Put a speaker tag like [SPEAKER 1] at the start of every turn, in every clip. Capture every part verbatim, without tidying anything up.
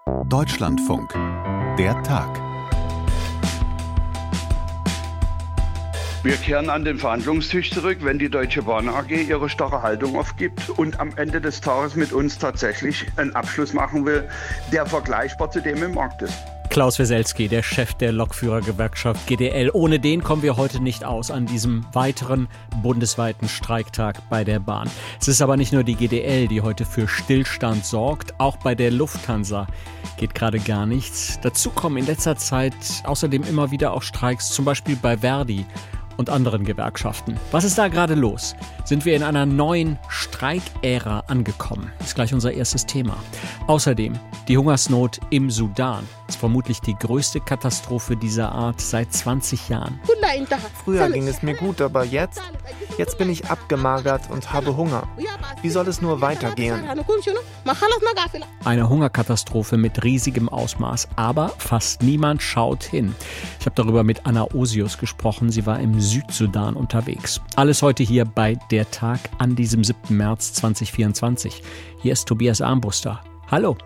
[SPEAKER 1] Deutschlandfunk. Der Tag.
[SPEAKER 2] Wir kehren an den Verhandlungstisch zurück, wenn die Deutsche Bahn A G ihre starre Haltung aufgibt und am Ende des Tages mit uns tatsächlich einen Abschluss machen will, der vergleichbar zu dem im Markt ist.
[SPEAKER 3] Klaus Weselski, der Chef der Lokführergewerkschaft G D L. Ohne den kommen wir heute nicht aus an diesem weiteren bundesweiten Streiktag bei der Bahn. Es ist aber nicht nur die G D L, die heute für Stillstand sorgt. Auch bei der Lufthansa geht gerade gar nichts. Dazu kommen in letzter Zeit außerdem immer wieder auch Streiks, zum Beispiel bei Verdi und anderen Gewerkschaften. Was ist da gerade los? Sind wir in einer neuen Streikära angekommen? Das ist gleich unser erstes Thema. Außerdem die Hungersnot im Sudan. Das ist vermutlich die größte Katastrophe dieser Art seit zwanzig Jahren.
[SPEAKER 4] Früher ging es mir gut, aber jetzt, jetzt bin ich abgemagert und habe Hunger. Wie soll es nur weitergehen?
[SPEAKER 3] Eine Hungerkatastrophe mit riesigem Ausmaß, aber fast niemand schaut hin. Ich habe darüber mit Anna Osius gesprochen. Sie war im Südsudan unterwegs. Alles heute hier bei Der Tag an diesem siebten März zweitausendvierundzwanzig. Hier ist Tobias Armbruster. Hallo.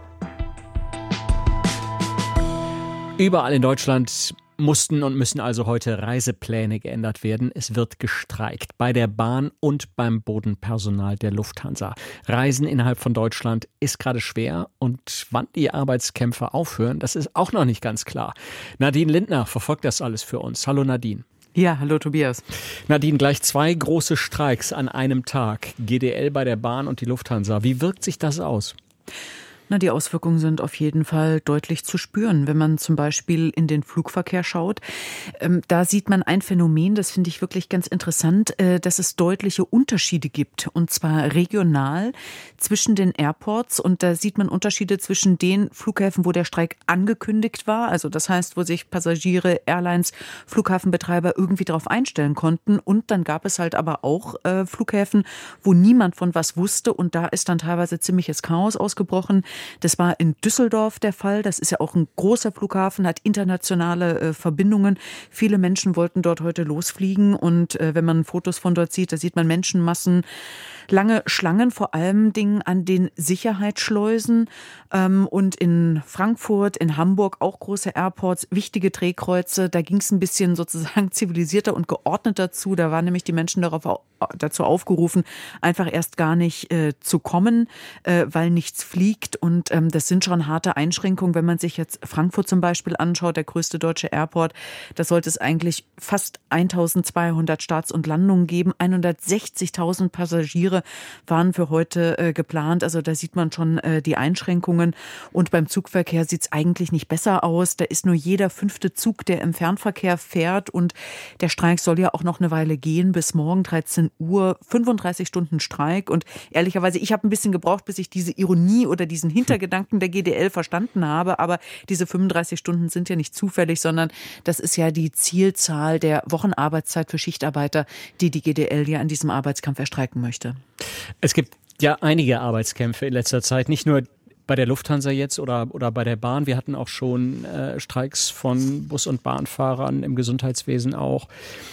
[SPEAKER 3] Überall in Deutschland mussten und müssen also heute Reisepläne geändert werden. Es wird gestreikt bei der Bahn und beim Bodenpersonal der Lufthansa. Reisen innerhalb von Deutschland ist gerade schwer und wann die Arbeitskämpfe aufhören, das ist auch noch nicht ganz klar. Nadine Lindner verfolgt das alles für uns. Hallo Nadine.
[SPEAKER 5] Ja, hallo Tobias.
[SPEAKER 3] Nadine, gleich zwei große Streiks an einem Tag. G D L bei der Bahn und die Lufthansa. Wie wirkt sich das aus?
[SPEAKER 5] Na, die Auswirkungen sind auf jeden Fall deutlich zu spüren, wenn man zum Beispiel in den Flugverkehr schaut. Ähm, da sieht man ein Phänomen, das finde ich wirklich ganz interessant, äh, dass es deutliche Unterschiede gibt. Und zwar regional zwischen den Airports. Und da sieht man Unterschiede zwischen den Flughäfen, wo der Streik angekündigt war. Also das heißt, wo sich Passagiere, Airlines, Flughafenbetreiber irgendwie darauf einstellen konnten. Und dann gab es halt aber auch äh, Flughäfen, wo niemand von was wusste. Und da ist dann teilweise ziemliches Chaos ausgebrochen. Das war in Düsseldorf der Fall. Das ist ja auch ein großer Flughafen, hat internationale äh, Verbindungen. Viele Menschen wollten dort heute losfliegen. Und äh, wenn man Fotos von dort sieht, da sieht man Menschenmassen, lange Schlangen, vor allem Dingen an den Sicherheitsschleusen. Ähm, und in Frankfurt, in Hamburg auch große Airports, wichtige Drehkreuze. Da ging es ein bisschen sozusagen zivilisierter und geordneter zu. Da waren nämlich die Menschen darauf, dazu aufgerufen, einfach erst gar nicht äh, zu kommen, äh, weil nichts fliegt. Und ähm, das sind schon harte Einschränkungen. Wenn man sich jetzt Frankfurt zum Beispiel anschaut, der größte deutsche Airport, da sollte es eigentlich fast eintausendzweihundert Starts und Landungen geben. hundertsechzigtausend Passagiere waren für heute äh, geplant. Also da sieht man schon äh, die Einschränkungen. Und beim Zugverkehr sieht es eigentlich nicht besser aus. Da ist nur jeder fünfte Zug, der im Fernverkehr fährt. Und der Streik soll ja auch noch eine Weile gehen, bis morgen dreizehn Uhr. fünfunddreißig Stunden Streik. Und ehrlicherweise, ich habe ein bisschen gebraucht, bis ich diese Ironie oder diesen Hintergedanken der G D L verstanden habe. Aber diese fünfunddreißig Stunden sind ja nicht zufällig, sondern das ist ja die Zielzahl der Wochenarbeitszeit für Schichtarbeiter, die die G D L ja an diesem Arbeitskampf erstreiken möchte.
[SPEAKER 3] Es gibt ja einige Arbeitskämpfe in letzter Zeit, nicht nur bei der Lufthansa jetzt oder, oder bei der Bahn. Wir hatten auch schon äh, Streiks von Bus- und Bahnfahrern im Gesundheitswesen auch.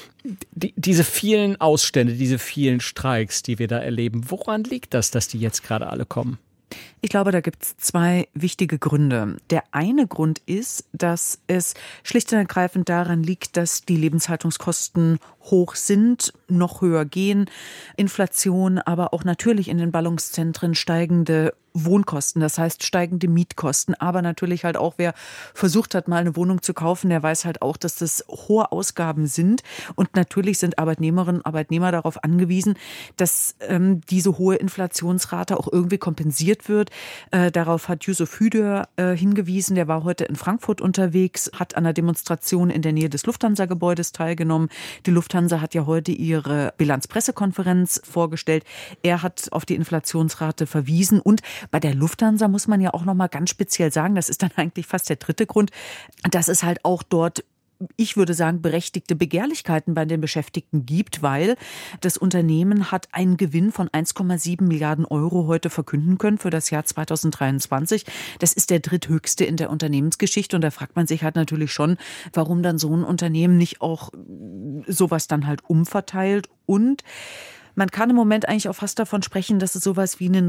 [SPEAKER 3] Die, diese vielen Ausstände, diese vielen Streiks, die wir da erleben, woran liegt das, dass die jetzt gerade alle kommen?
[SPEAKER 5] Ich glaube, da gibt es zwei wichtige Gründe. Der eine Grund ist, dass es schlicht und ergreifend daran liegt, dass die Lebenshaltungskosten hoch sind, noch höher gehen. Inflation, aber auch natürlich in den Ballungszentren steigende Wohnkosten, das heißt steigende Mietkosten, aber natürlich halt auch, wer versucht hat, mal eine Wohnung zu kaufen, der weiß halt auch, dass das hohe Ausgaben sind. Und natürlich sind Arbeitnehmerinnen und Arbeitnehmer darauf angewiesen, dass ähm, diese hohe Inflationsrate auch irgendwie kompensiert wird. Äh, darauf hat Yusuf Hüder äh, hingewiesen, der war heute in Frankfurt unterwegs, hat an einer Demonstration in der Nähe des Lufthansa-Gebäudes teilgenommen. Die Lufthansa hat ja heute ihre Bilanzpressekonferenz vorgestellt. Er hat auf die Inflationsrate verwiesen und bei der Lufthansa muss man ja auch noch mal ganz speziell sagen, das ist dann eigentlich fast der dritte Grund, dass es halt auch dort, ich würde sagen, berechtigte Begehrlichkeiten bei den Beschäftigten gibt, weil das Unternehmen hat einen Gewinn von eins Komma sieben Milliarden Euro heute verkünden können für das Jahr zweitausenddreiundzwanzig. Das ist der dritthöchste in der Unternehmensgeschichte und da fragt man sich halt natürlich schon, warum dann so ein Unternehmen nicht auch sowas dann halt umverteilt. Und man kann im Moment eigentlich auch fast davon sprechen, dass es sowas wie eine neue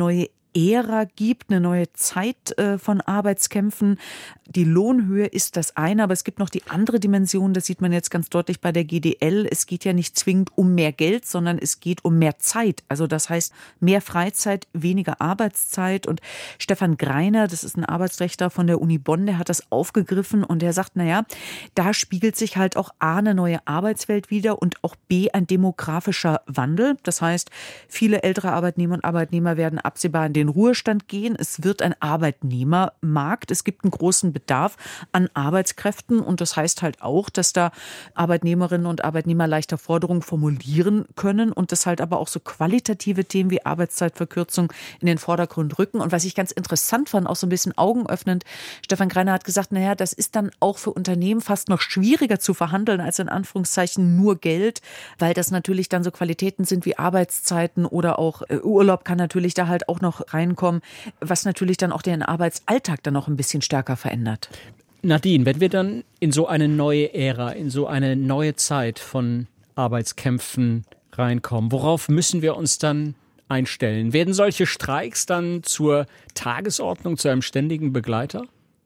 [SPEAKER 5] Ära gibt, eine neue Zeit äh, von Arbeitskämpfen. Die Lohnhöhe ist das eine, aber es gibt noch die andere Dimension, das sieht man jetzt ganz deutlich bei der G D L. Es geht ja nicht zwingend um mehr Geld, sondern es geht um mehr Zeit. Also das heißt mehr Freizeit, weniger Arbeitszeit. Und Stefan Greiner, das ist ein Arbeitsrechtler von der Uni Bonn, der hat das aufgegriffen und der sagt, naja, da spiegelt sich halt auch A, eine neue Arbeitswelt wider und auch B, ein demografischer Wandel. Das heißt, viele ältere Arbeitnehmer und Arbeitnehmer werden absehbar in den Ruhestand gehen. Es wird ein Arbeitnehmermarkt. Es gibt einen großen Bedarf an Arbeitskräften und das heißt halt auch, dass da Arbeitnehmerinnen und Arbeitnehmer leichter Forderungen formulieren können und das halt aber auch so qualitative Themen wie Arbeitszeitverkürzung in den Vordergrund rücken. Und was ich ganz interessant fand, auch so ein bisschen augenöffnend, Stefan Greiner hat gesagt, naja, das ist dann auch für Unternehmen fast noch schwieriger zu verhandeln als in Anführungszeichen nur Geld, weil das natürlich dann so Qualitäten sind wie Arbeitszeiten oder auch äh, Urlaub kann natürlich da halt auch noch reinkommen, was natürlich dann auch den Arbeitsalltag dann noch ein bisschen stärker verändert.
[SPEAKER 3] Nadine, wenn wir dann in so eine neue Ära, in so eine neue Zeit von Arbeitskämpfen reinkommen, worauf müssen wir uns dann einstellen? Werden solche Streiks dann zur Tagesordnung, zu einem ständigen Begleiter?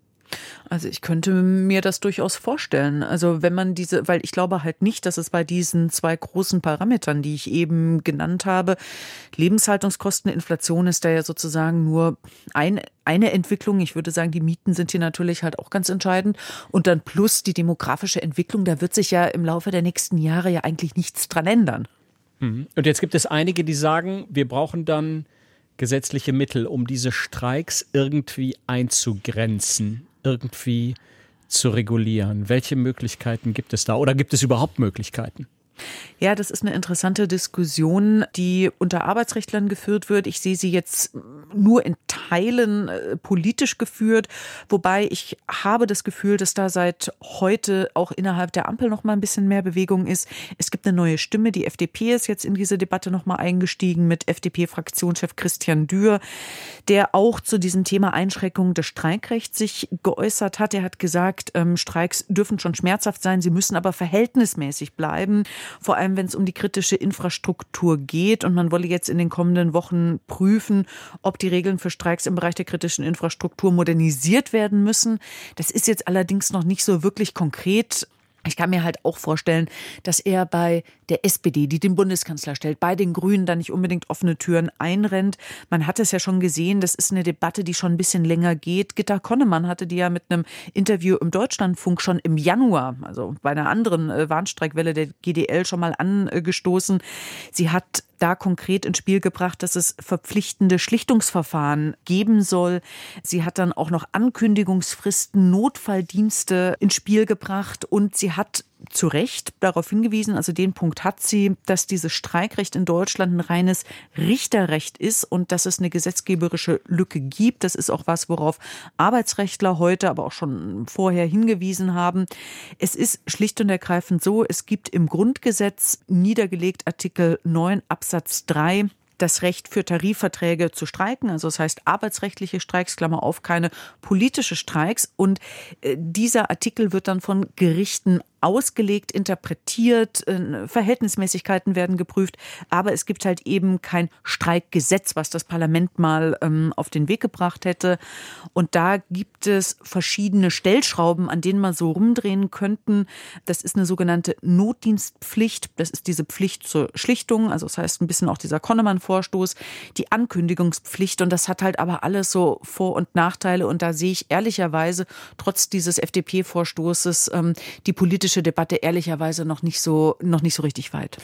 [SPEAKER 5] Also ich könnte mir das durchaus vorstellen. Also wenn man diese, weil ich glaube halt nicht, dass es bei diesen zwei großen Parametern, die ich eben genannt habe, Lebenshaltungskosten, Inflation ist da ja sozusagen nur ein, eine Entwicklung. Ich würde sagen, die Mieten sind hier natürlich halt auch ganz entscheidend. Und dann plus die demografische Entwicklung, da wird sich ja im Laufe der nächsten Jahre ja eigentlich nichts dran ändern.
[SPEAKER 3] Und jetzt gibt es einige, die sagen, wir brauchen dann gesetzliche Mittel, um diese Streiks irgendwie einzugrenzen, irgendwie zu regulieren. Welche Möglichkeiten gibt es da? Oder gibt es überhaupt Möglichkeiten?
[SPEAKER 5] Ja, das ist eine interessante Diskussion, die unter Arbeitsrechtlern geführt wird. Ich sehe sie jetzt nur in Teilen äh, politisch geführt, wobei ich habe das Gefühl, dass da seit heute auch innerhalb der Ampel noch mal ein bisschen mehr Bewegung ist. Es gibt eine neue Stimme, die F D P ist jetzt in diese Debatte noch mal eingestiegen mit F D P-Fraktionschef Christian Dürr, der auch zu diesem Thema Einschränkung des Streikrechts sich geäußert hat. Er hat gesagt, ähm, Streiks dürfen schon schmerzhaft sein, sie müssen aber verhältnismäßig bleiben. Vor allem, wenn es um die kritische Infrastruktur geht. Und man wolle jetzt in den kommenden Wochen prüfen, ob die Regeln für Streiks im Bereich der kritischen Infrastruktur modernisiert werden müssen. Das ist jetzt allerdings noch nicht so wirklich konkret. Ich kann mir halt auch vorstellen, dass er bei der S P D, die den Bundeskanzler stellt, bei den Grünen dann nicht unbedingt offene Türen einrennt. Man hat es ja schon gesehen, das ist eine Debatte, die schon ein bisschen länger geht. Gitta Konnemann hatte die ja mit einem Interview im Deutschlandfunk schon im Januar, also bei einer anderen Warnstreikwelle der G D L schon mal angestoßen. Sie hat da konkret ins Spiel gebracht, dass es verpflichtende Schlichtungsverfahren geben soll. Sie hat dann auch noch Ankündigungsfristen, Notfalldienste ins Spiel gebracht und sie hat zu Recht darauf hingewiesen, also den Punkt hat sie, dass dieses Streikrecht in Deutschland ein reines Richterrecht ist und dass es eine gesetzgeberische Lücke gibt. Das ist auch was, worauf Arbeitsrechtler heute, aber auch schon vorher hingewiesen haben. Es ist schlicht und ergreifend so, es gibt im Grundgesetz niedergelegt Artikel neun Absatz drei das Recht für Tarifverträge zu streiken, also das heißt arbeitsrechtliche Streiks, Klammer auf, keine politische Streiks. Und äh, dieser Artikel wird dann von Gerichten ausgelegt, interpretiert, äh, Verhältnismäßigkeiten werden geprüft, aber es gibt halt eben kein Streikgesetz, was das Parlament mal ähm, auf den Weg gebracht hätte. Und da gibt es verschiedene Stellschrauben, an denen man so rumdrehen könnten. Das ist eine sogenannte Notdienstpflicht, das ist diese Pflicht zur Schlichtung, also das heißt ein bisschen auch dieser Konnemann-Vorstoß, die Ankündigungspflicht und das hat halt aber alles so Vor- und Nachteile und da sehe ich ehrlicherweise trotz dieses F D P-Vorstoßes ähm, die politische Debatte ehrlicherweise noch nicht so, noch nicht so richtig weit.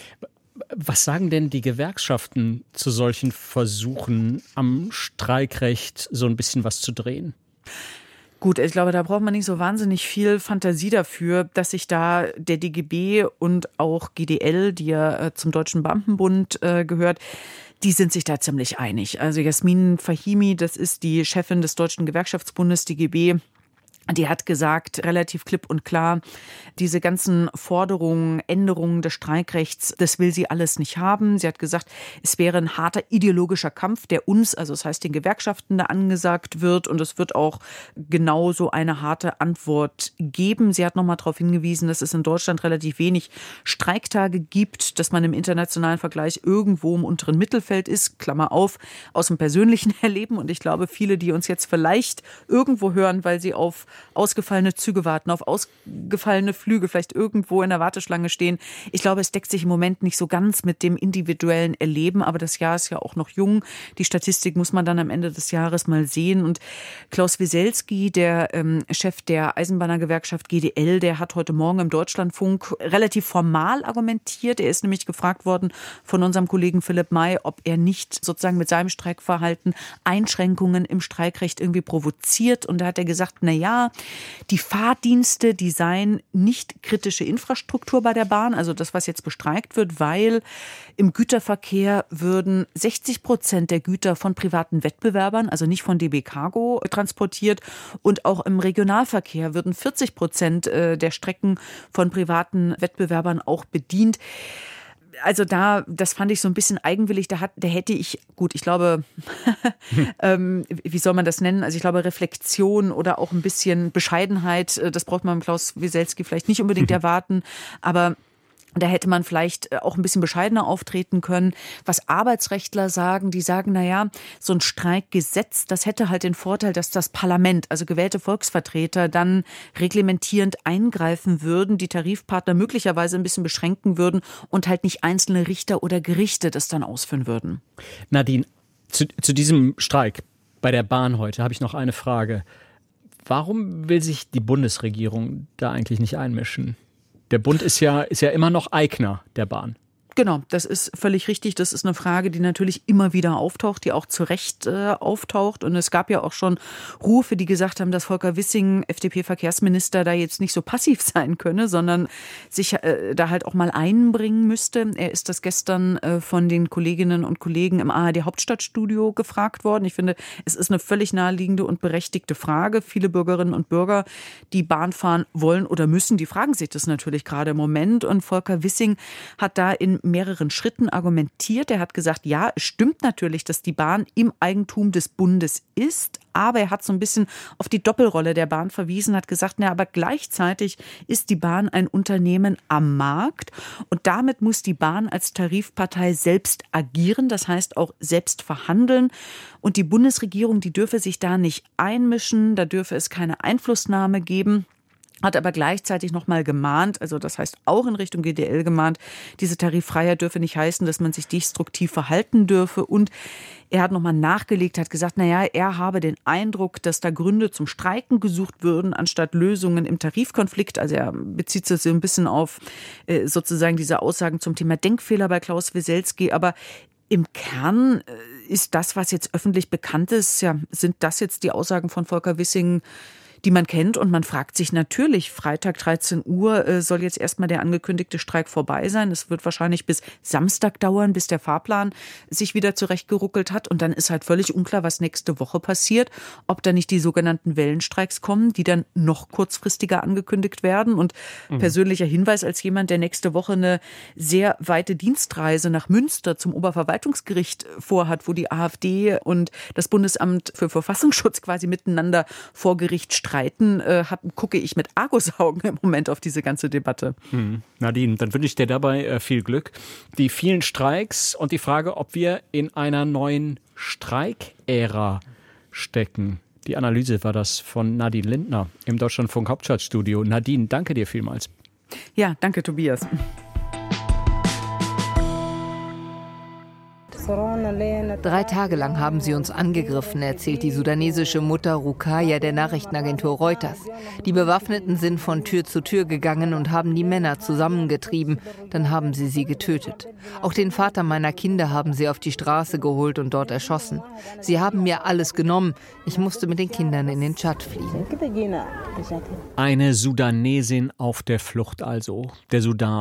[SPEAKER 3] Was sagen denn die Gewerkschaften zu solchen Versuchen, am Streikrecht so ein bisschen was zu drehen?
[SPEAKER 5] Gut, ich glaube, da braucht man nicht so wahnsinnig viel Fantasie dafür, dass sich da der D G B und auch G D L, die ja zum Deutschen Beamtenbund äh, gehört, die sind sich da ziemlich einig. Also Jasmin Fahimi, das ist die Chefin des Deutschen Gewerkschaftsbundes, D G B, Die hat gesagt, relativ klipp und klar, diese ganzen Forderungen, Änderungen des Streikrechts, das will sie alles nicht haben. Sie hat gesagt, es wäre ein harter ideologischer Kampf, der uns, also das heißt den Gewerkschaften, da angesagt wird. Und es wird auch genauso eine harte Antwort geben. Sie hat nochmal darauf hingewiesen, dass es in Deutschland relativ wenig Streiktage gibt, dass man im internationalen Vergleich irgendwo im unteren Mittelfeld ist, Klammer auf, aus dem persönlichen Erleben. Und ich glaube, viele, die uns jetzt vielleicht irgendwo hören, weil sie auf ausgefallene Züge warten, auf ausgefallene Flüge, vielleicht irgendwo in der Warteschlange stehen. Ich glaube, es deckt sich im Moment nicht so ganz mit dem individuellen Erleben, aber das Jahr ist ja auch noch jung. Die Statistik muss man dann am Ende des Jahres mal sehen. Und Klaus Wieselski, der ähm, Chef der Eisenbahnergewerkschaft G D L, der hat heute Morgen im Deutschlandfunk relativ formal argumentiert. Er ist nämlich gefragt worden von unserem Kollegen Philipp May, ob er nicht sozusagen mit seinem Streikverhalten Einschränkungen im Streikrecht irgendwie provoziert. Und da hat er gesagt, na ja, die Fahrdienste, die seien nicht kritische Infrastruktur bei der Bahn, also das, was jetzt bestreikt wird, weil im Güterverkehr würden sechzig Prozent der Güter von privaten Wettbewerbern, also nicht von D B Cargo, transportiert, und auch im Regionalverkehr würden vierzig Prozent der Strecken von privaten Wettbewerbern auch bedient. Also da, das fand ich so ein bisschen eigenwillig, da, hat, da hätte ich, gut, ich glaube, ähm, wie soll man das nennen? Also ich glaube, Reflexion oder auch ein bisschen Bescheidenheit, das braucht man Klaus Wieselski vielleicht nicht unbedingt erwarten, aber da hätte man vielleicht auch ein bisschen bescheidener auftreten können. Was Arbeitsrechtler sagen, die sagen, na ja, so ein Streikgesetz, das hätte halt den Vorteil, dass das Parlament, also gewählte Volksvertreter, dann reglementierend eingreifen würden, die Tarifpartner möglicherweise ein bisschen beschränken würden und halt nicht einzelne Richter oder Gerichte das dann ausführen würden.
[SPEAKER 3] Nadine, zu, zu diesem Streik bei der Bahn heute habe ich noch eine Frage. Warum will sich die Bundesregierung da eigentlich nicht einmischen? Der Bund ist ja, ist ja immer noch Eigner der Bahn.
[SPEAKER 5] Genau, das ist völlig richtig. Das ist eine Frage, die natürlich immer wieder auftaucht, die auch zu Recht äh, auftaucht. Und es gab ja auch schon Rufe, die gesagt haben, dass Volker Wissing, F D P-Verkehrsminister, da jetzt nicht so passiv sein könne, sondern sich äh, da halt auch mal einbringen müsste. Er ist das gestern äh, von den Kolleginnen und Kollegen im A R D-Hauptstadtstudio gefragt worden. Ich finde, es ist eine völlig naheliegende und berechtigte Frage. Viele Bürgerinnen und Bürger, die Bahn fahren wollen oder müssen, die fragen sich das natürlich gerade im Moment. Und Volker Wissing hat da in mehreren Schritten argumentiert. Er hat gesagt, ja, es stimmt natürlich, dass die Bahn im Eigentum des Bundes ist, aber er hat so ein bisschen auf die Doppelrolle der Bahn verwiesen, hat gesagt, na, aber gleichzeitig ist die Bahn ein Unternehmen am Markt und damit muss die Bahn als Tarifpartei selbst agieren, das heißt auch selbst verhandeln, und die Bundesregierung, die dürfe sich da nicht einmischen, da dürfe es keine Einflussnahme geben. Hat aber gleichzeitig noch mal gemahnt, also das heißt auch in Richtung G D L gemahnt, diese Tariffreiheit dürfe nicht heißen, dass man sich destruktiv verhalten dürfe. Und er hat noch mal nachgelegt, hat gesagt, naja, er habe den Eindruck, dass da Gründe zum Streiken gesucht würden, anstatt Lösungen im Tarifkonflikt. Also er bezieht sich so ein bisschen auf äh, sozusagen diese Aussagen zum Thema Denkfehler bei Klaus Wieselski. Aber im Kern ist das, was jetzt öffentlich bekannt ist, ja, sind das jetzt die Aussagen von Volker Wissing, die man kennt, und man fragt sich natürlich, Freitag dreizehn Uhr äh, soll jetzt erstmal der angekündigte Streik vorbei sein. Es wird wahrscheinlich bis Samstag dauern, bis der Fahrplan sich wieder zurechtgeruckelt hat, und dann ist halt völlig unklar, was nächste Woche passiert, ob da nicht die sogenannten Wellenstreiks kommen, die dann noch kurzfristiger angekündigt werden. Und mhm. persönlicher Hinweis als jemand, der nächste Woche eine sehr weite Dienstreise nach Münster zum Oberverwaltungsgericht vorhat, wo die AfD und das Bundesamt für Verfassungsschutz quasi miteinander vor Gericht streiten. Streiten, äh, hab, gucke ich mit Argusaugen im Moment auf diese ganze Debatte.
[SPEAKER 3] Hm. Nadine, dann wünsche ich dir dabei äh, viel Glück. Die vielen Streiks und die Frage, ob wir in einer neuen Streikära stecken. Die Analyse war das von Nadine Lindner im Deutschlandfunk Hauptstadtstudio. Nadine, danke dir vielmals.
[SPEAKER 5] Ja, danke Tobias.
[SPEAKER 1] Drei Tage lang haben sie uns angegriffen, erzählt die sudanesische Mutter Rukaya der Nachrichtenagentur Reuters. Die Bewaffneten sind von Tür zu Tür gegangen und haben die Männer zusammengetrieben. Dann haben sie sie getötet. Auch den Vater meiner Kinder haben sie auf die Straße geholt und dort erschossen. Sie haben mir alles genommen. Ich musste mit den Kindern in den Tschad fliehen.
[SPEAKER 3] Eine Sudanesin auf der Flucht also. Der Sudan.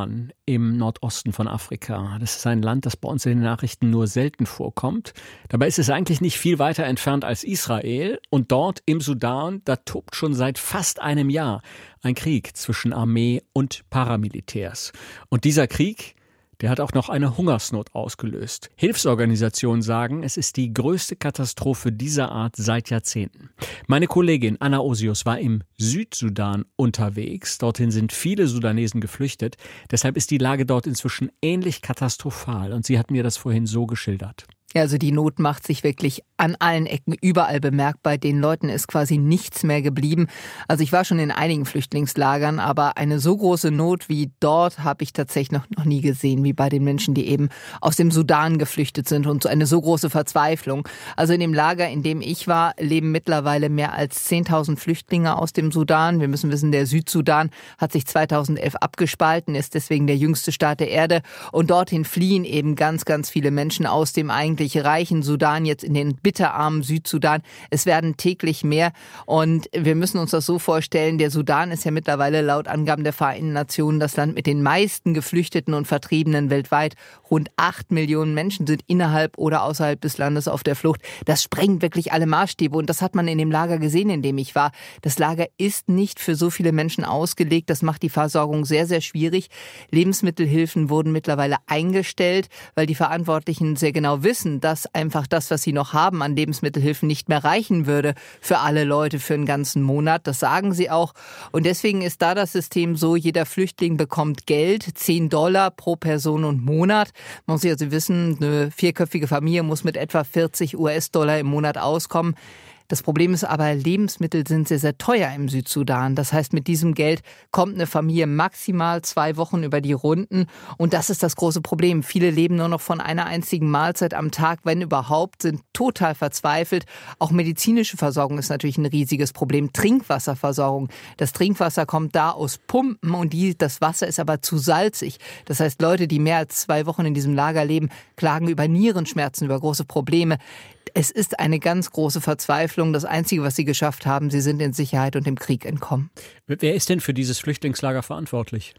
[SPEAKER 3] im Nordosten von Afrika. Das ist ein Land, das bei uns in den Nachrichten nur selten vorkommt. Dabei ist es eigentlich nicht viel weiter entfernt als Israel. Und dort im Sudan, da tobt schon seit fast einem Jahr ein Krieg zwischen Armee und Paramilitärs. Und dieser Krieg, der hat auch noch eine Hungersnot ausgelöst. Hilfsorganisationen sagen, es ist die größte Katastrophe dieser Art seit Jahrzehnten. Meine Kollegin Anna Osius war im Südsudan unterwegs. Dorthin sind viele Sudanesen geflüchtet. Deshalb ist die Lage dort inzwischen ähnlich katastrophal. Und sie hat mir das vorhin so geschildert.
[SPEAKER 1] Ja, also die Not macht sich wirklich an allen Ecken überall bemerkbar. Den Leuten ist quasi nichts mehr geblieben. Also ich war schon in einigen Flüchtlingslagern, aber eine so große Not wie dort habe ich tatsächlich noch, noch nie gesehen, wie bei den Menschen, die eben aus dem Sudan geflüchtet sind und so eine so große Verzweiflung. Also in dem Lager, in dem ich war, leben mittlerweile mehr als zehntausend Flüchtlinge aus dem Sudan. Wir müssen wissen, der Südsudan hat sich zweitausendelf abgespalten, ist deswegen der jüngste Staat der Erde. Und dorthin fliehen eben ganz, ganz viele Menschen aus dem eigentlich reichen Sudan jetzt in den bitterarmen Südsudan. Es werden täglich mehr und wir müssen uns das so vorstellen, der Sudan ist ja mittlerweile laut Angaben der Vereinten Nationen das Land mit den meisten Geflüchteten und Vertriebenen weltweit. Rund acht Millionen Menschen sind innerhalb oder außerhalb des Landes auf der Flucht. Das sprengt wirklich alle Maßstäbe und das hat man in dem Lager gesehen, in dem ich war. Das Lager ist nicht für so viele Menschen ausgelegt. Das macht die Versorgung sehr, sehr schwierig. Lebensmittelhilfen wurden mittlerweile eingestellt, weil die Verantwortlichen sehr genau wissen, dass einfach das, was sie noch haben an Lebensmittelhilfen, nicht mehr reichen würde für alle Leute für einen ganzen Monat. Das sagen sie auch. Und deswegen ist da das System so, jeder Flüchtling bekommt Geld, zehn Dollar pro Person und Monat. Man muss also wissen, eine vierköpfige Familie muss mit etwa vierzig US-Dollar im Monat auskommen. Das Problem ist aber, Lebensmittel sind sehr, sehr teuer im Südsudan. Das heißt, mit diesem Geld kommt eine Familie maximal zwei Wochen über die Runden. Und das ist das große Problem. Viele leben nur noch von einer einzigen Mahlzeit am Tag, wenn überhaupt, sind total verzweifelt. Auch medizinische Versorgung ist natürlich ein riesiges Problem. Trinkwasserversorgung. Das Trinkwasser kommt da aus Pumpen und die, das Wasser ist aber zu salzig. Das heißt, Leute, die mehr als zwei Wochen in diesem Lager leben, klagen über Nierenschmerzen, über große Probleme. Es ist eine ganz große Verzweiflung. Das Einzige, was sie geschafft haben, sie sind in Sicherheit und dem Krieg entkommen.
[SPEAKER 3] Wer ist denn für dieses Flüchtlingslager verantwortlich?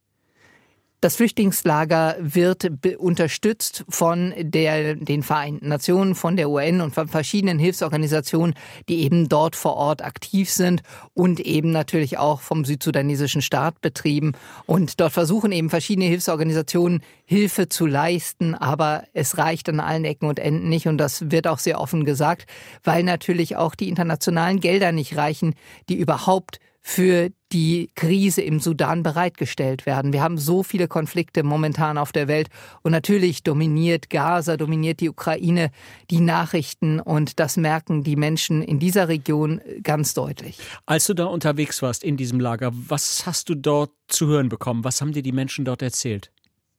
[SPEAKER 1] Das Flüchtlingslager wird unterstützt von der, den Vereinten Nationen, von der U N und von verschiedenen Hilfsorganisationen, die eben dort vor Ort aktiv sind und eben natürlich auch vom südsudanesischen Staat betrieben. Und dort versuchen eben verschiedene Hilfsorganisationen Hilfe zu leisten, aber es reicht an allen Ecken und Enden nicht und das wird auch sehr offen gesagt, weil natürlich auch die internationalen Gelder nicht reichen, die überhaupt für die Krise im Sudan bereitgestellt werden. Wir haben so viele Konflikte momentan auf der Welt und natürlich dominiert Gaza, dominiert die Ukraine die Nachrichten und das merken die Menschen in dieser Region ganz deutlich.
[SPEAKER 3] Als du da unterwegs warst in diesem Lager, was hast du dort zu hören bekommen? Was haben dir die Menschen dort erzählt?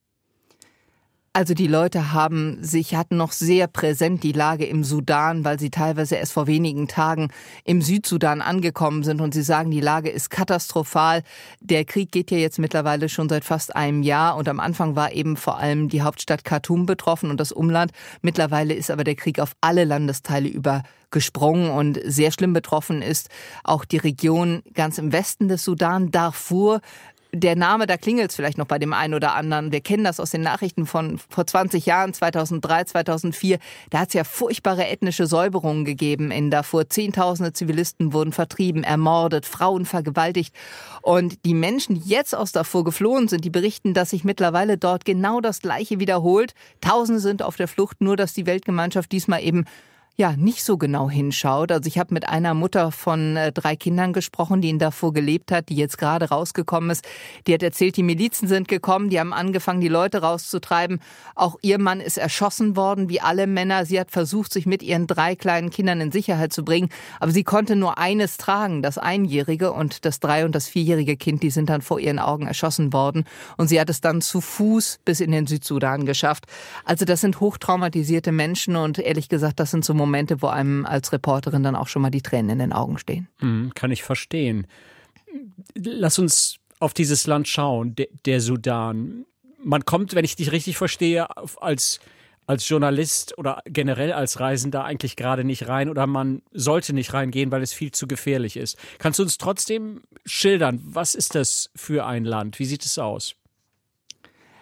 [SPEAKER 1] Also die Leute haben sich, hatten noch sehr präsent die Lage im Sudan, weil sie teilweise erst vor wenigen Tagen im Südsudan angekommen sind und sie sagen, die Lage ist katastrophal. Der Krieg geht ja jetzt mittlerweile schon seit fast einem Jahr und am Anfang war eben vor allem die Hauptstadt Khartoum betroffen und das Umland. Mittlerweile ist aber der Krieg auf alle Landesteile übergesprungen und sehr schlimm betroffen ist auch die Region ganz im Westen des Sudan, Darfur. Der Name, da klingelt es vielleicht noch bei dem einen oder anderen. Wir kennen das aus den Nachrichten von vor zwanzig Jahren, zweitausenddrei, zweitausendvier. Da hat es ja furchtbare ethnische Säuberungen gegeben in Darfur. Zehntausende Zivilisten wurden vertrieben, ermordet, Frauen vergewaltigt. Und die Menschen, die jetzt aus Darfur geflohen sind, die berichten, dass sich mittlerweile dort genau das Gleiche wiederholt. Tausende sind auf der Flucht, nur dass die Weltgemeinschaft diesmal eben ja nicht so genau hinschaut. Also ich habe mit einer Mutter von äh, drei Kindern gesprochen, die in Darfur gelebt hat, die jetzt gerade rausgekommen ist. Die hat erzählt, die Milizen sind gekommen, die haben angefangen, die Leute rauszutreiben. Auch ihr Mann ist erschossen worden, wie alle Männer. Sie hat versucht, sich mit ihren drei kleinen Kindern in Sicherheit zu bringen. Aber sie konnte nur eines tragen, das Einjährige und das drei- und das vierjährige Kind, die sind dann vor ihren Augen erschossen worden. Und sie hat es dann zu Fuß bis in den Südsudan geschafft. Also das sind hochtraumatisierte Menschen und ehrlich gesagt, das sind so Momente, wo einem als Reporterin dann auch schon mal die Tränen in den Augen stehen.
[SPEAKER 3] Hm, kann ich verstehen. Lass uns auf dieses Land schauen, der, der Sudan. Man kommt, wenn ich dich richtig verstehe, als, als Journalist oder generell als Reisender eigentlich gerade nicht rein oder man sollte nicht reingehen, weil es viel zu gefährlich ist. Kannst du uns trotzdem schildern, was ist das für ein Land? Wie sieht es aus?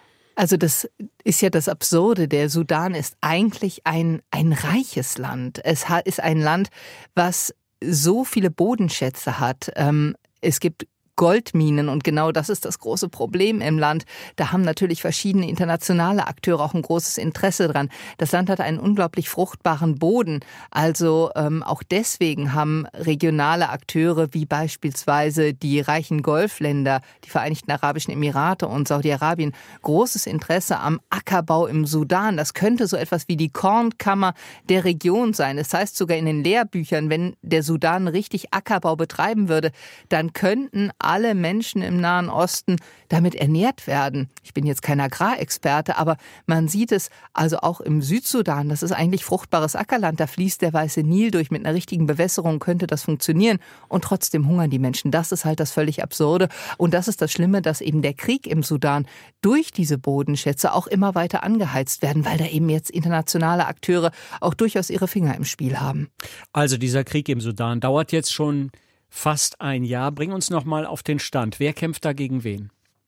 [SPEAKER 1] Also das ist ja das Absurde. Der Sudan ist eigentlich ein, ein reiches Land. Es ist ein Land, was so viele Bodenschätze hat. Es gibt Goldminen und genau das ist das große Problem im Land. Da haben natürlich verschiedene internationale Akteure auch ein großes Interesse dran. Das Land hat einen unglaublich fruchtbaren Boden. Also ähm, auch deswegen haben regionale Akteure wie beispielsweise die reichen Golfländer, die Vereinigten Arabischen Emirate und Saudi-Arabien großes Interesse am Ackerbau im Sudan. Das könnte so etwas wie die Kornkammer der Region sein. Das heißt sogar in den Lehrbüchern, wenn der Sudan richtig Ackerbau betreiben würde, dann könnten alle Menschen im Nahen Osten damit ernährt werden. Ich bin jetzt kein Agrarexperte, aber man sieht es also auch im Südsudan. Das ist eigentlich fruchtbares Ackerland. Da fließt der Weiße Nil durch. Mit einer richtigen Bewässerung könnte das funktionieren. Und trotzdem hungern die Menschen. Das ist halt das völlig Absurde. Und das ist das Schlimme, dass eben der Krieg im Sudan durch diese Bodenschätze auch immer weiter angeheizt werden, weil da eben jetzt internationale Akteure auch durchaus ihre Finger im Spiel haben.
[SPEAKER 3] Also dieser Krieg im Sudan dauert jetzt schon fast ein Jahr. Bring uns noch mal auf den Stand. Wer kämpft da gegen wen?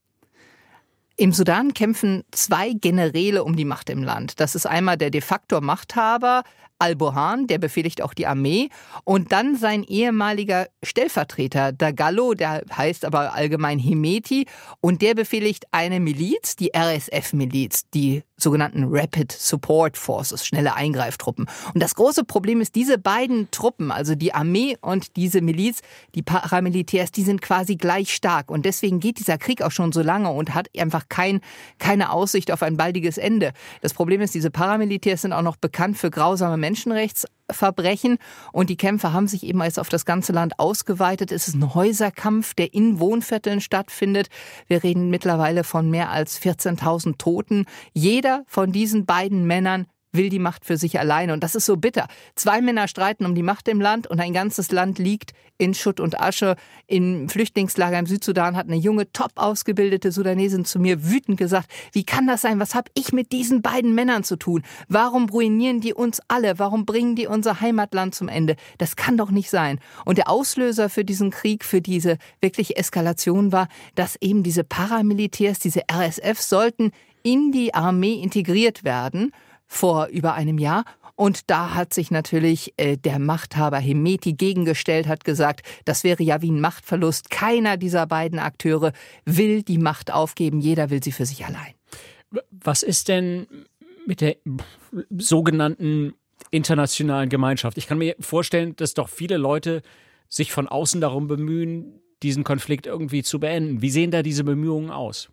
[SPEAKER 1] Im Sudan kämpfen zwei Generäle um die Macht im Land. Das ist einmal der de facto Machthaber al-Burhan, der befehligt auch die Armee, und dann sein ehemaliger Stellvertreter Dagalo, der heißt aber allgemein Hemeti, und der befehligt eine Miliz, die R S F-Miliz, die sogenannten Rapid Support Forces, schnelle Eingreiftruppen. Und das große Problem ist, diese beiden Truppen, also die Armee und diese Miliz, die Paramilitärs, die sind quasi gleich stark. Und deswegen geht dieser Krieg auch schon so lange und hat einfach kein, keine Aussicht auf ein baldiges Ende. Das Problem ist, diese Paramilitärs sind auch noch bekannt für grausame Menschenrechtsverbrechen. Und die Kämpfe haben sich eben jetzt auf das ganze Land ausgeweitet. Es ist ein Häuserkampf, der in Wohnvierteln stattfindet. Wir reden mittlerweile von mehr als vierzehntausend Toten. Jeder von diesen beiden Männern will die Macht für sich alleine. Und das ist so bitter. Zwei Männer streiten um die Macht im Land und ein ganzes Land liegt in Schutt und Asche. Im Flüchtlingslager im Südsudan hat eine junge, top ausgebildete Sudanesin zu mir wütend gesagt, wie kann das sein? Was habe ich mit diesen beiden Männern zu tun? Warum ruinieren die uns alle? Warum bringen die unser Heimatland zum Ende? Das kann doch nicht sein. Und der Auslöser für diesen Krieg, für diese wirkliche Eskalation war, dass eben diese Paramilitärs, diese R S F, sollten in die Armee integriert werden vor über einem Jahr. Und da hat sich natürlich äh, der Machthaber Hemeti gegengestellt, hat gesagt, das wäre ja wie ein Machtverlust. Keiner dieser beiden Akteure will die Macht aufgeben, jeder will sie für sich allein.
[SPEAKER 3] Was ist denn mit der sogenannten internationalen Gemeinschaft? Ich kann mir vorstellen, dass doch viele Leute sich von außen darum bemühen, diesen Konflikt irgendwie zu beenden. Wie sehen da diese Bemühungen aus?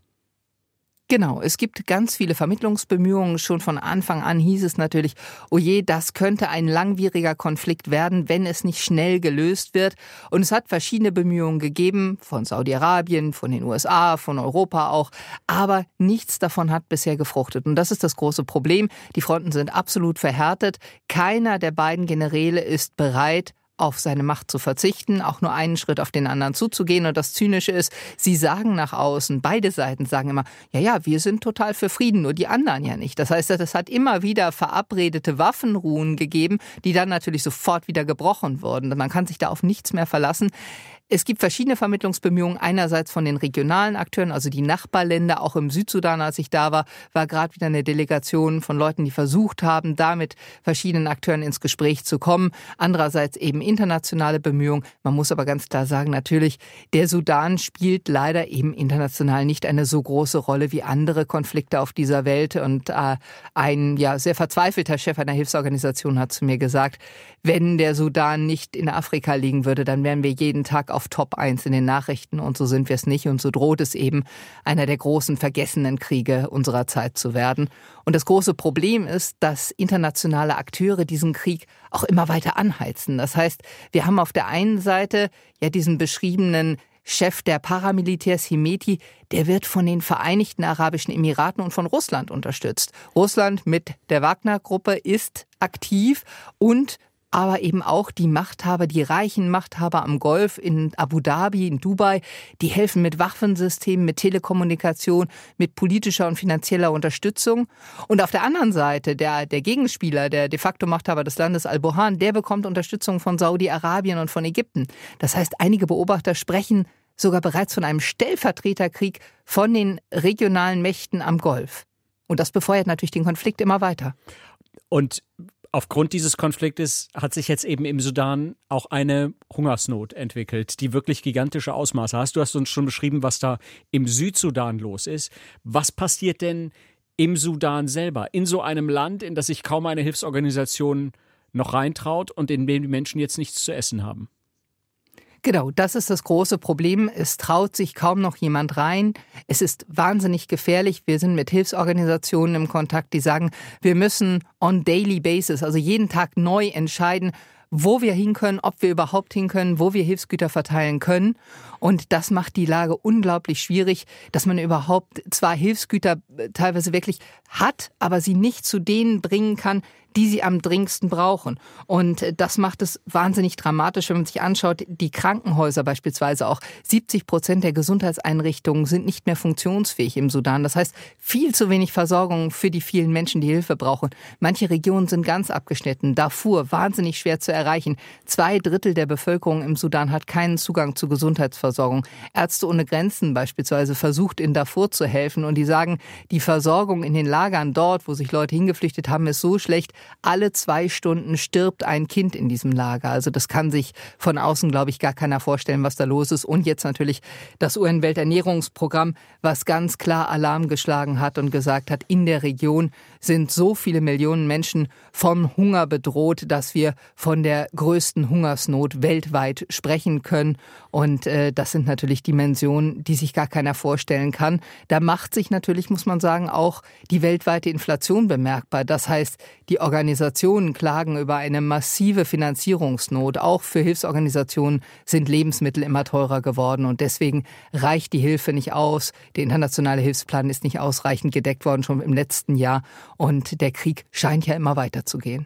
[SPEAKER 1] Genau, es gibt ganz viele Vermittlungsbemühungen. Schon von Anfang an hieß es natürlich, oh je, das könnte ein langwieriger Konflikt werden, wenn es nicht schnell gelöst wird. Und es hat verschiedene Bemühungen gegeben, von Saudi-Arabien, von den U S A, von Europa auch. Aber nichts davon hat bisher gefruchtet. Und das ist das große Problem. Die Fronten sind absolut verhärtet. Keiner der beiden Generäle ist bereit, auf seine Macht zu verzichten, auch nur einen Schritt auf den anderen zuzugehen. Und das Zynische ist, sie sagen nach außen, beide Seiten sagen immer, ja, ja, wir sind total für Frieden, nur die anderen ja nicht. Das heißt, es hat immer wieder verabredete Waffenruhen gegeben, die dann natürlich sofort wieder gebrochen wurden. Man kann sich da auf nichts mehr verlassen. Es gibt verschiedene Vermittlungsbemühungen, einerseits von den regionalen Akteuren, also die Nachbarländer, auch im Südsudan, als ich da war, war gerade wieder eine Delegation von Leuten, die versucht haben, da mit verschiedenen Akteuren ins Gespräch zu kommen. Andererseits eben internationale Bemühungen. Man muss aber ganz klar sagen, natürlich, der Sudan spielt leider eben international nicht eine so große Rolle wie andere Konflikte auf dieser Welt. Und äh, ein ja sehr verzweifelter Chef einer Hilfsorganisation hat zu mir gesagt, wenn der Sudan nicht in Afrika liegen würde, dann wären wir jeden Tag auf Top eins in den Nachrichten. Und so sind wir es nicht. Und so droht es eben, einer der großen vergessenen Kriege unserer Zeit zu werden. Und das große Problem ist, dass internationale Akteure diesen Krieg auch immer weiter anheizen. Das heißt, wir haben auf der einen Seite ja diesen beschriebenen Chef der Paramilitärs Hemeti, der wird von den Vereinigten Arabischen Emiraten und von Russland unterstützt. Russland mit der Wagner-Gruppe ist aktiv und aber eben auch die Machthaber, die reichen Machthaber am Golf, in Abu Dhabi, in Dubai, die helfen mit Waffensystemen, mit Telekommunikation, mit politischer und finanzieller Unterstützung. Und auf der anderen Seite, der, der Gegenspieler, der de facto Machthaber des Landes al-Burhan, der bekommt Unterstützung von Saudi-Arabien und von Ägypten. Das heißt, einige Beobachter sprechen sogar bereits von einem Stellvertreterkrieg von den regionalen Mächten am Golf. Und das befeuert natürlich den Konflikt immer weiter.
[SPEAKER 3] Und aufgrund dieses Konfliktes hat sich jetzt eben im Sudan auch eine Hungersnot entwickelt, die wirklich gigantische Ausmaße hat. Du hast uns schon beschrieben, was da im Südsudan los ist. Was passiert denn im Sudan selber, in so einem Land, in das sich kaum eine Hilfsorganisation noch reintraut und in dem die Menschen jetzt nichts zu essen haben?
[SPEAKER 1] Genau, das ist das große Problem. Es traut sich kaum noch jemand rein. Es ist wahnsinnig gefährlich. Wir sind mit Hilfsorganisationen im Kontakt, die sagen, wir müssen on daily basis, also jeden Tag neu entscheiden, wo wir hin können, ob wir überhaupt hin können, wo wir Hilfsgüter verteilen können. Und das macht die Lage unglaublich schwierig, dass man überhaupt zwar Hilfsgüter teilweise wirklich hat, aber sie nicht zu denen bringen kann, die sie am dringendsten brauchen. Und das macht es wahnsinnig dramatisch, wenn man sich anschaut, die Krankenhäuser beispielsweise auch. siebzig Prozent der Gesundheitseinrichtungen sind nicht mehr funktionsfähig im Sudan. Das heißt, viel zu wenig Versorgung für die vielen Menschen, die Hilfe brauchen. Manche Regionen sind ganz abgeschnitten. Darfur, wahnsinnig schwer zu erreichen. Zwei Drittel der Bevölkerung im Sudan hat keinen Zugang zu Gesundheitsversorgung. Ärzte ohne Grenzen beispielsweise versucht in Darfur zu helfen. Und die sagen, die Versorgung in den Lagern dort, wo sich Leute hingeflüchtet haben, ist so schlecht, alle zwei Stunden stirbt ein Kind in diesem Lager. Also das kann sich von außen, glaube ich, gar keiner vorstellen, was da los ist. Und jetzt natürlich das U N-Welternährungsprogramm, was ganz klar Alarm geschlagen hat und gesagt hat, in der Region sind so viele Millionen Menschen vom Hunger bedroht, dass wir von der größten Hungersnot weltweit sprechen können. Und äh, das sind natürlich Dimensionen, die sich gar keiner vorstellen kann. Da macht sich natürlich, muss man sagen, auch die weltweite Inflation bemerkbar. Das heißt, die Organisationen klagen über eine massive Finanzierungsnot. Auch für Hilfsorganisationen sind Lebensmittel immer teurer geworden. Und deswegen reicht die Hilfe nicht aus. Der internationale Hilfsplan ist nicht ausreichend gedeckt worden, schon im letzten Jahr. Und der Krieg scheint ja immer weiterzugehen.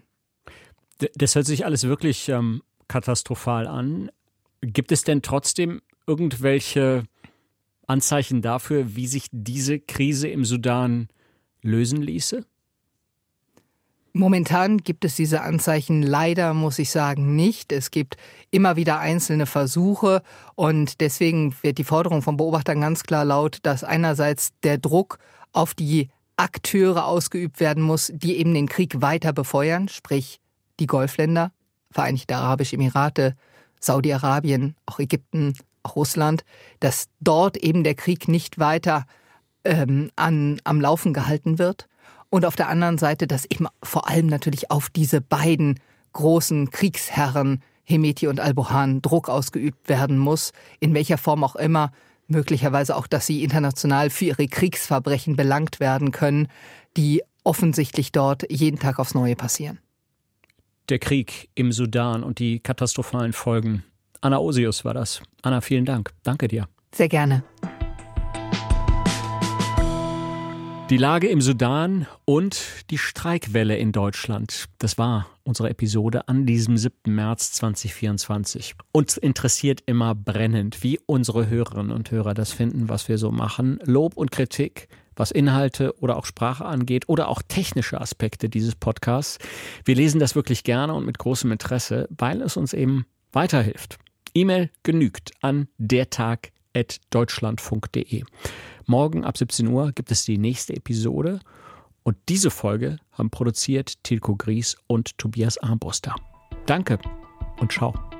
[SPEAKER 3] Das hört sich alles wirklich ähm, katastrophal an. Gibt es denn trotzdem irgendwelche Anzeichen dafür, wie sich diese Krise im Sudan lösen ließe?
[SPEAKER 1] Momentan gibt es diese Anzeichen leider, muss ich sagen, nicht. Es gibt immer wieder einzelne Versuche und deswegen wird die Forderung von Beobachtern ganz klar laut, dass einerseits der Druck auf die Akteure ausgeübt werden muss, die eben den Krieg weiter befeuern, sprich die Golfländer, Vereinigte Arabische Emirate, Saudi-Arabien, auch Ägypten, auch Russland, dass dort eben der Krieg nicht weiter ähm, an, am Laufen gehalten wird. Und auf der anderen Seite, dass eben vor allem natürlich auf diese beiden großen Kriegsherren, Hemeti und al-Burhan, Druck ausgeübt werden muss, in welcher Form auch immer, möglicherweise auch, dass sie international für ihre Kriegsverbrechen belangt werden können, die offensichtlich dort jeden Tag aufs Neue passieren.
[SPEAKER 3] Der Krieg im Sudan und die katastrophalen Folgen. Anna Osius war das. Anna, vielen Dank. Danke dir.
[SPEAKER 1] Sehr gerne.
[SPEAKER 3] Die Lage im Sudan und die Streikwelle in Deutschland. Das war unsere Episode an diesem siebten März zweitausendvierundzwanzig. Uns interessiert immer brennend, wie unsere Hörerinnen und Hörer das finden, was wir so machen. Lob und Kritik, was Inhalte oder auch Sprache angeht oder auch technische Aspekte dieses Podcasts. Wir lesen das wirklich gerne und mit großem Interesse, weil es uns eben weiterhilft. E-Mail genügt an dertag at deutschlandfunk punkt de. Morgen ab siebzehn Uhr gibt es die nächste Episode und diese Folge haben produziert Tilko Gries und Tobias Armbruster. Danke und ciao.